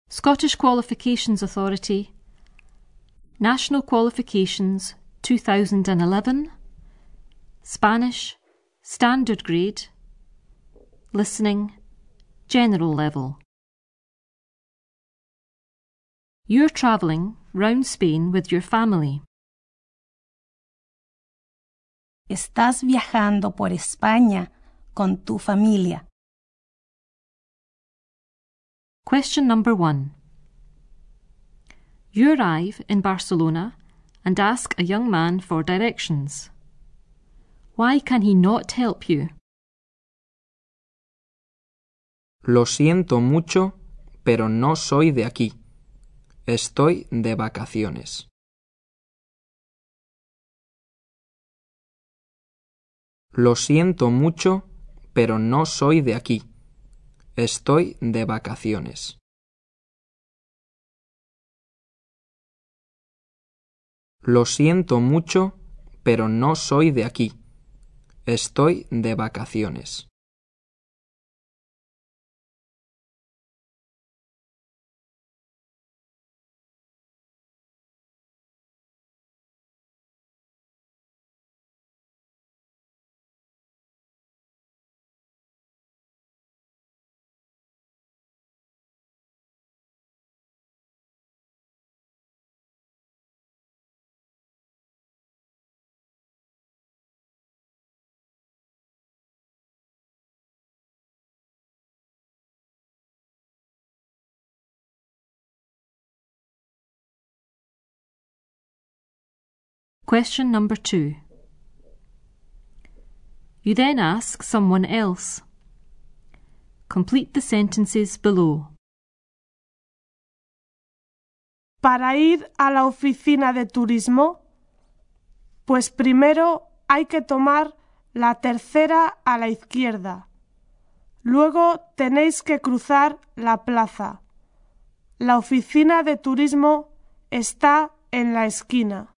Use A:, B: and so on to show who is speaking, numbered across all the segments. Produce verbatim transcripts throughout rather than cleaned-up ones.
A: Scottish Qualifications Authority, National Qualifications two thousand eleven, Spanish, Standard Grade, Listening, General Level. You're travelling round Spain with your family.
B: Estás viajando por España con tu familia.
A: Question number one. You arrive in Barcelona and ask a young man for directions. Why can he not help you?
C: Lo siento mucho, pero no soy de aquí. Estoy de vacaciones. Lo siento mucho, pero no soy de aquí. Estoy de vacaciones. Lo siento mucho, pero no soy de aquí. Estoy de vacaciones.
A: Question number two. You then ask someone else. Complete the sentences below.
D: Para ir a la oficina de turismo, pues primero hay que tomar la tercera a la izquierda. Luego tenéis que cruzar la plaza. La oficina de turismo está en la esquina.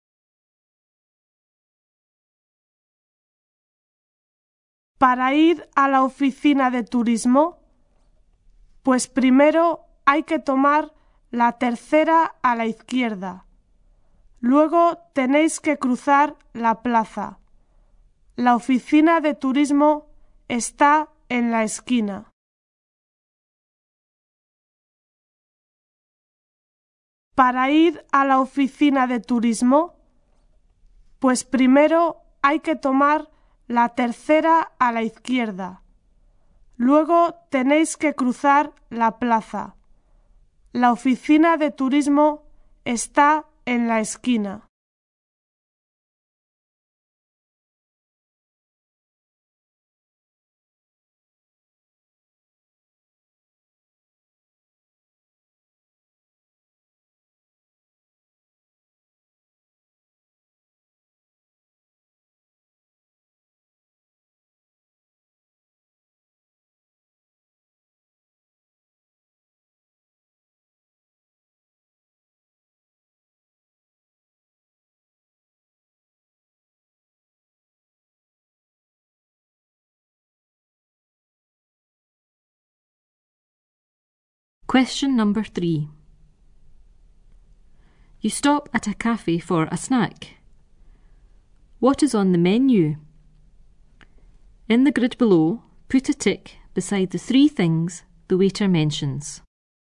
D: Para ir a la oficina de turismo, pues primero hay que tomar la tercera a la izquierda. Luego tenéis que cruzar la plaza. La oficina de turismo está en la esquina. Para ir a la oficina de turismo, pues primero hay que tomar la tercera a la izquierda. Luego tenéis que cruzar la plaza. La oficina de turismo está en la esquina.
A: Question number three. You stop at a cafe for a snack. What is on the menu? In the grid below, put a tick beside the three things the waiter mentions.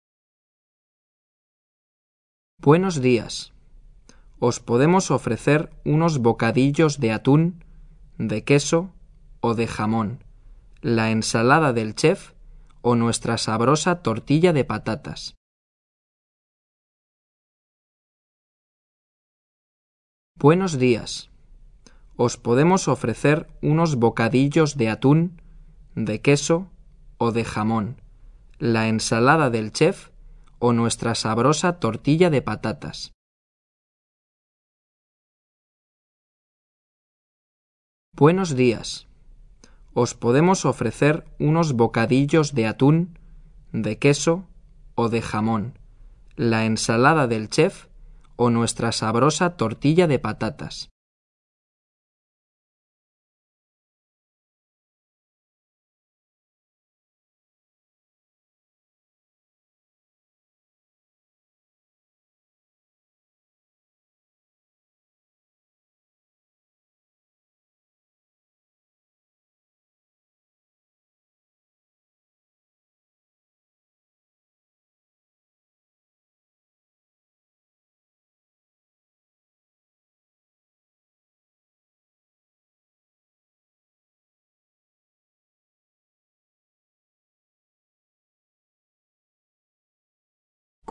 C: Buenos días. Os podemos ofrecer unos bocadillos de atún, de queso o de jamón, la ensalada del chef o nuestra sabrosa tortilla de patatas. Buenos días. Os podemos ofrecer unos bocadillos de atún, de queso o de jamón, la ensalada del chef o nuestra sabrosa tortilla de patatas. Buenos días. Os podemos ofrecer unos bocadillos de atún, de queso o de jamón, la ensalada del chef o nuestra sabrosa tortilla de patatas.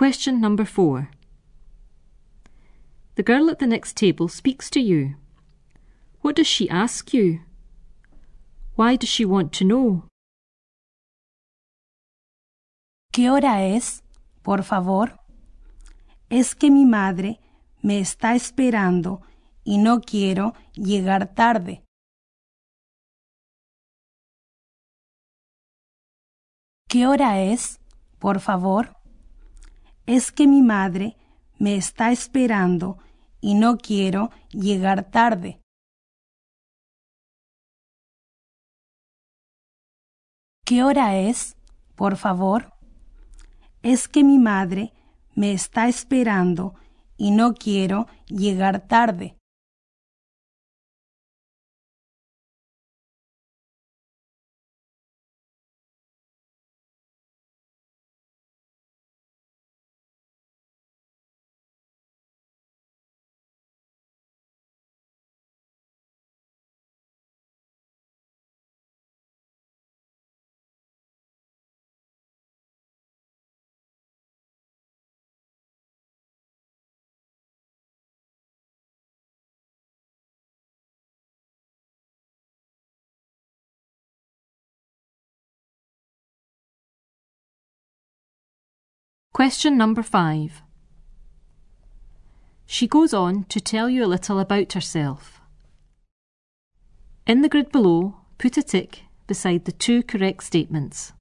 A: Question number four. The girl at the next table speaks to you. What does she ask you? Why does she want to know?
B: ¿Qué hora es, por favor? Es que mi madre me está esperando y no quiero llegar tarde. ¿Qué hora es, por favor? Es que mi madre me está esperando y no quiero llegar tarde. ¿Qué hora es, por favor? Es que mi madre me está esperando y no quiero llegar tarde.
A: Question number five. She goes on to tell you a little about herself. In the grid below, put a tick beside the two correct statements.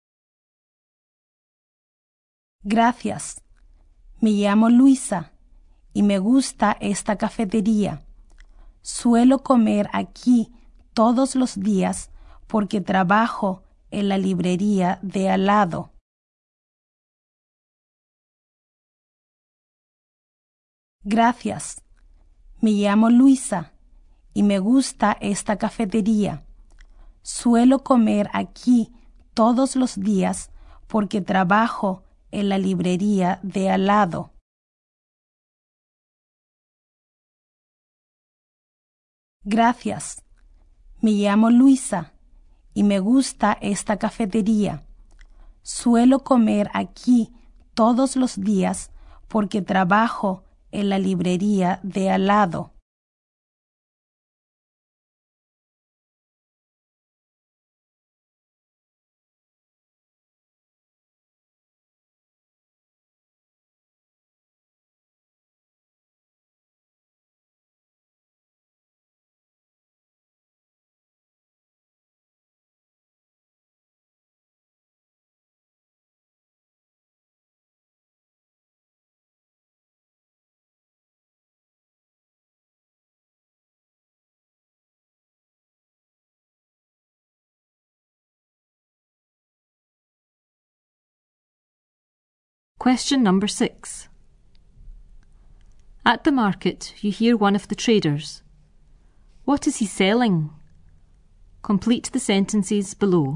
B: Gracias. Me llamo Luisa y me gusta esta cafetería. Suelo comer aquí todos los días porque trabajo en la librería de al lado. Gracias. Me llamo Luisa y me gusta esta cafetería. Suelo comer aquí todos los días porque trabajo en la librería de al lado. Gracias. Me llamo Luisa y me gusta esta cafetería. Suelo comer aquí todos los días porque trabajo en la librería de al lado.
A: Question number six. At the market, you hear one of the traders. What is he selling? Complete the sentences below.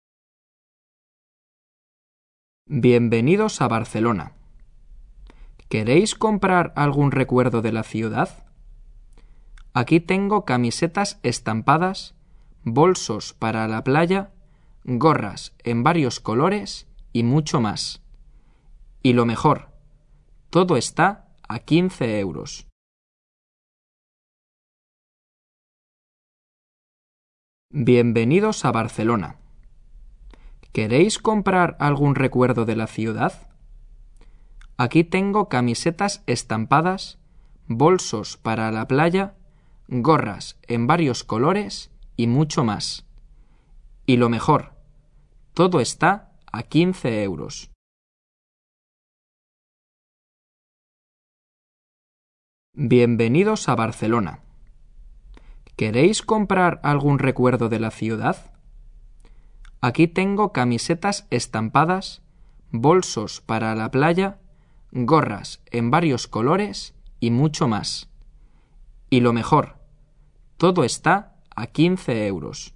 C: Bienvenidos a Barcelona. ¿Queréis comprar algún recuerdo de la ciudad? Aquí tengo camisetas estampadas, bolsos para la playa, gorras en varios colores y mucho más. Y lo mejor, todo está a quince euros. Bienvenidos a Barcelona. ¿Queréis comprar algún recuerdo de la ciudad? Aquí tengo camisetas estampadas, bolsos para la playa, gorras en varios colores y mucho más. Y lo mejor, todo está a quince euros. Bienvenidos a Barcelona. ¿Queréis comprar algún recuerdo de la ciudad? Aquí tengo camisetas estampadas, bolsos para la playa, gorras en varios colores y mucho más. Y lo mejor, todo está a quince euros.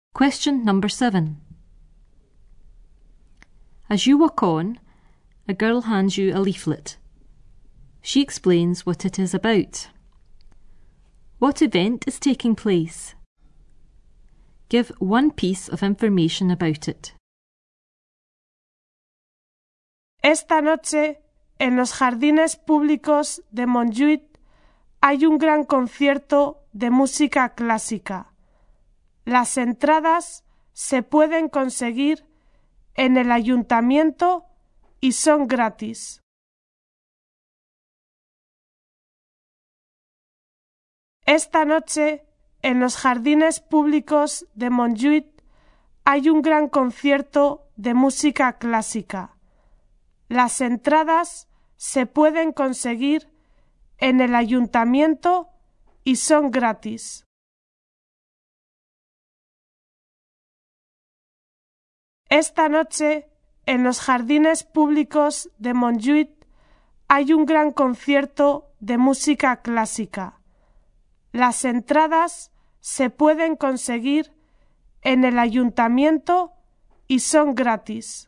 A: Question number seven. As you walk on, a girl hands you a leaflet. She explains what it is about. What event is taking place? Give one piece of information about it.
D: Esta noche, en los jardines públicos de Montjuïc, hay un gran concierto de música clásica. Las entradas se pueden conseguir en el ayuntamiento y son gratis. Esta noche, en los jardines públicos de Montjuïc, hay un gran concierto de música clásica. Las entradas se pueden conseguir en el ayuntamiento y son gratis. Esta noche, en los jardines públicos de Montjuïc, hay un gran concierto de música clásica. Las entradas se pueden conseguir en el ayuntamiento y son gratis.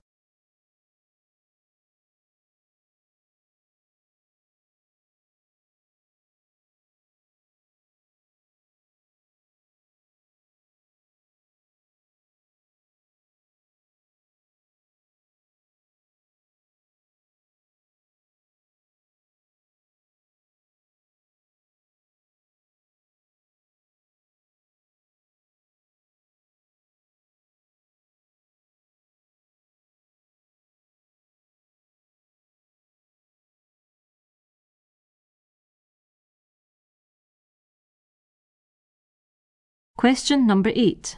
A: Question number eight.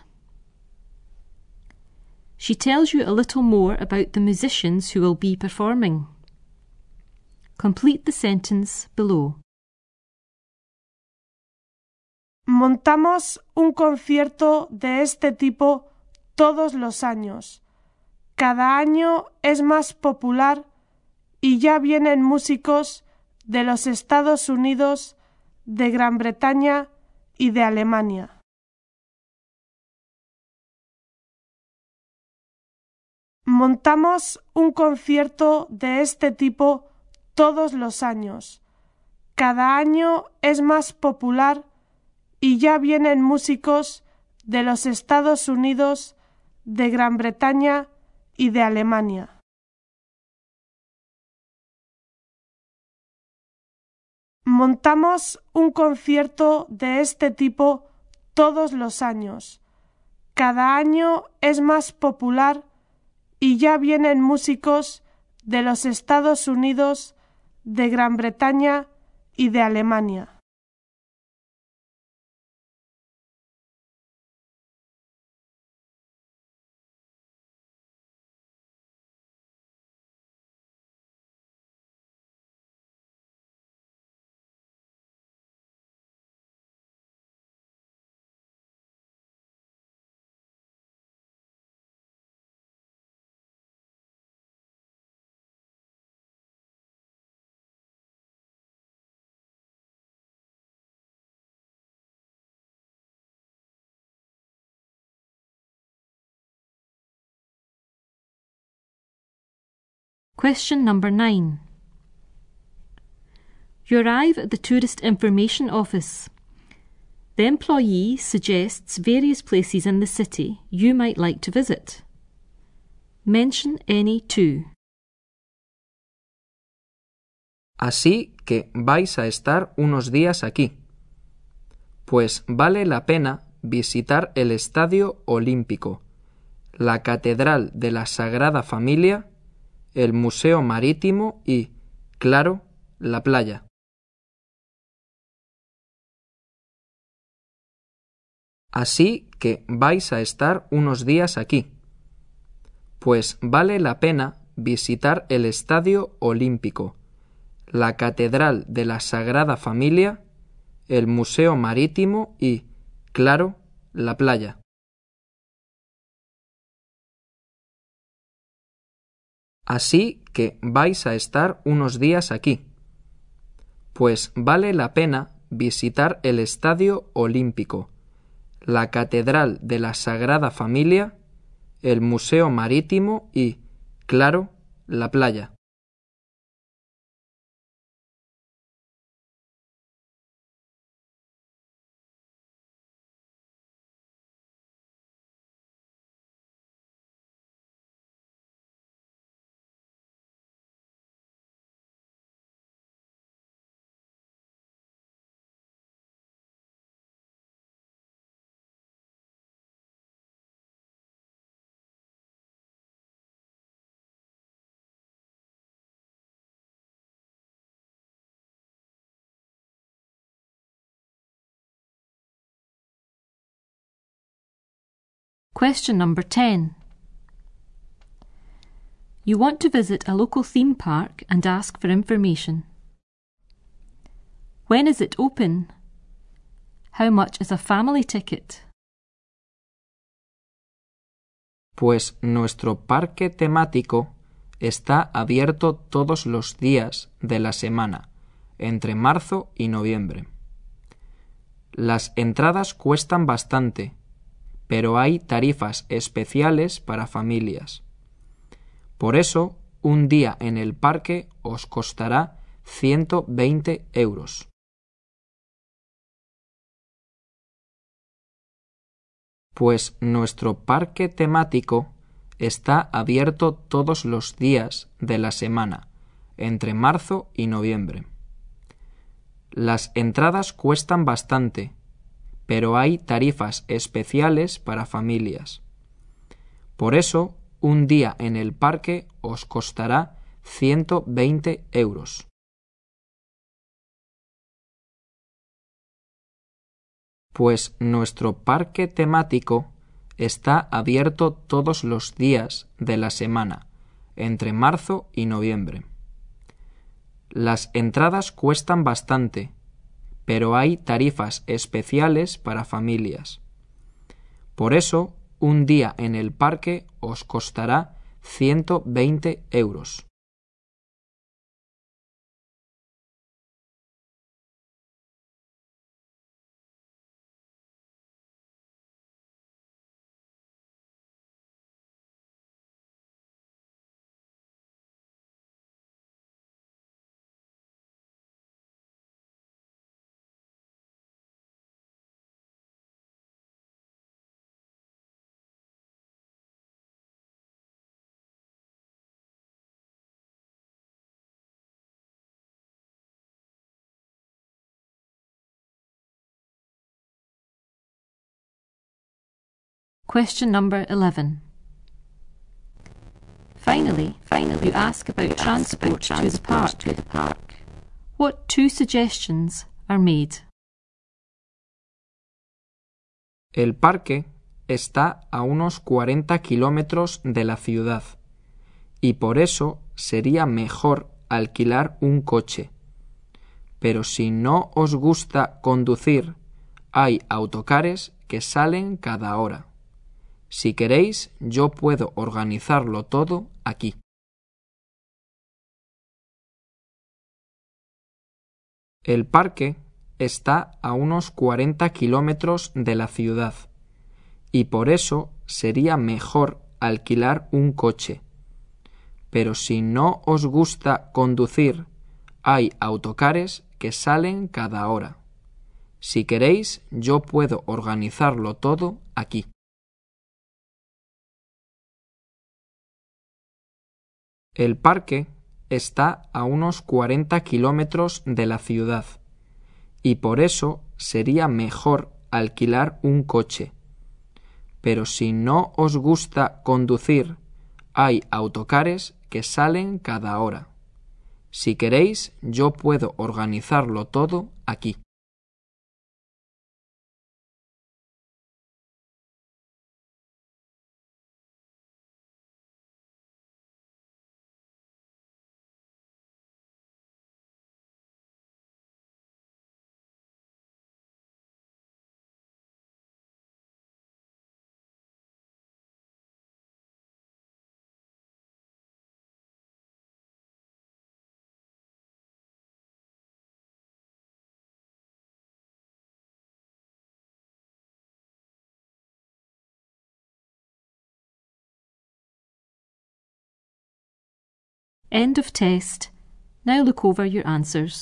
A: She tells you a little more about the musicians who will be performing. Complete the sentence below.
D: Montamos un concierto de este tipo todos los años. Cada año es más popular y ya vienen músicos de los Estados Unidos, de Gran Bretaña y de Alemania. Montamos un concierto de este tipo todos los años. Cada año es más popular y ya vienen músicos de los Estados Unidos, de Gran Bretaña y de Alemania. Montamos un concierto de este tipo todos los años. Cada año es más popular y ya vienen músicos de los Estados Unidos, de Gran Bretaña y de Alemania.
A: Question number nine. You arrive at the Tourist Information Office. The employee suggests various places in the city you might like to visit. Mention any two.
C: Así que vais a estar unos días aquí. Pues vale la pena visitar el Estadio Olímpico, la Catedral de la Sagrada Familia, el Museo Marítimo y, claro, la playa. Así que vais a estar unos días aquí. Pues vale la pena visitar el Estadio Olímpico, la Catedral de la Sagrada Familia, el Museo Marítimo y, claro, la playa. Así que vais a estar unos días aquí. Pues vale la pena visitar el Estadio Olímpico, la Catedral de la Sagrada Familia, el Museo Marítimo y, claro, la playa.
A: Question number ten. You want to visit a local theme park and ask for information. When is it open? How much is a family ticket?
C: Pues nuestro parque temático está abierto todos los días de la semana, entre marzo y noviembre. Las entradas cuestan bastante, pero hay tarifas especiales para familias. Por eso, un día en el parque os costará ciento veinte euros. Pues nuestro parque temático está abierto todos los días de la semana, entre marzo y noviembre. Las entradas cuestan bastante, pero hay tarifas especiales para familias. Por eso, un día en el parque os costará ciento veinte euros. Pues nuestro parque temático está abierto todos los días de la semana, entre marzo y noviembre. Las entradas cuestan bastante, pero hay tarifas especiales para familias. Por eso, un día en el parque os costará ciento veinte euros.
A: Question number eleven. Finally, finally, you ask about you transport, ask about to, the park. to the park. What two suggestions are made?
C: El parque está a unos cuarenta kilómetros de la ciudad y por eso sería mejor alquilar un coche. Pero si no os gusta conducir, hay autocares que salen cada hora. Si queréis, yo puedo organizarlo todo aquí. El parque está a unos cuarenta kilómetros de la ciudad y por eso sería mejor alquilar un coche. Pero si no os gusta conducir, hay autocares que salen cada hora. Si queréis, yo puedo organizarlo todo aquí. El parque está a unos cuarenta kilómetros de la ciudad y por eso sería mejor alquilar un coche. Pero si no os gusta conducir, hay autocares que salen cada hora. Si queréis, yo puedo organizarlo todo aquí.
A: End of test. Now look over your answers.